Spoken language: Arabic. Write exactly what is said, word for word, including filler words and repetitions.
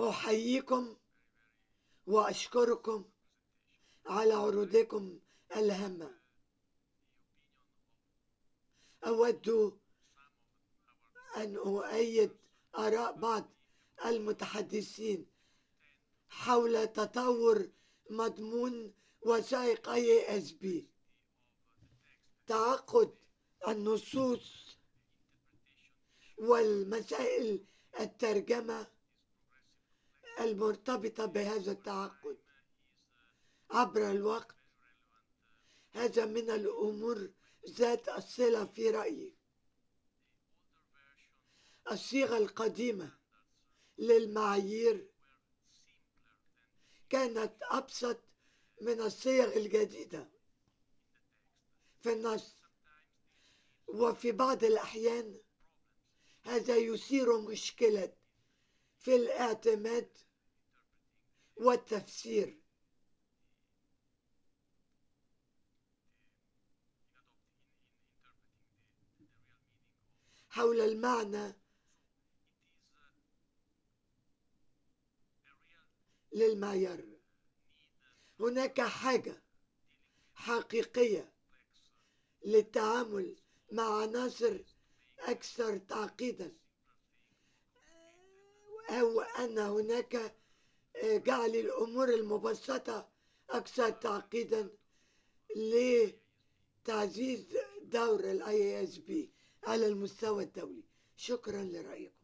أحييكم وأشكركم على عروضكم الهامة. أود أن أؤيد آراء بعض المتحدثين حول تطور مضمون وثائق آي إس بي. تعقد النصوص والمسائل الترجمة المرتبطة بهذا التعقد عبر الوقت، هذا من الأمور ذات الصلة في رأيي. الصيغة القديمة للمعايير كانت أبسط من الصيغ الجديدة في النص، وفي بعض الأحيان هذا يثير مشكلة في الاعتماد والتفسير حول المعنى للمعيار. هناك حاجة حقيقية للتعامل مع عناصر أكثر تعقيدا، أو أن هناك جعل الأمور المبسطة أكثر تعقيدا لتعزيز دور ال آي إس بي على المستوى الدولي. شكرا لرأيكم.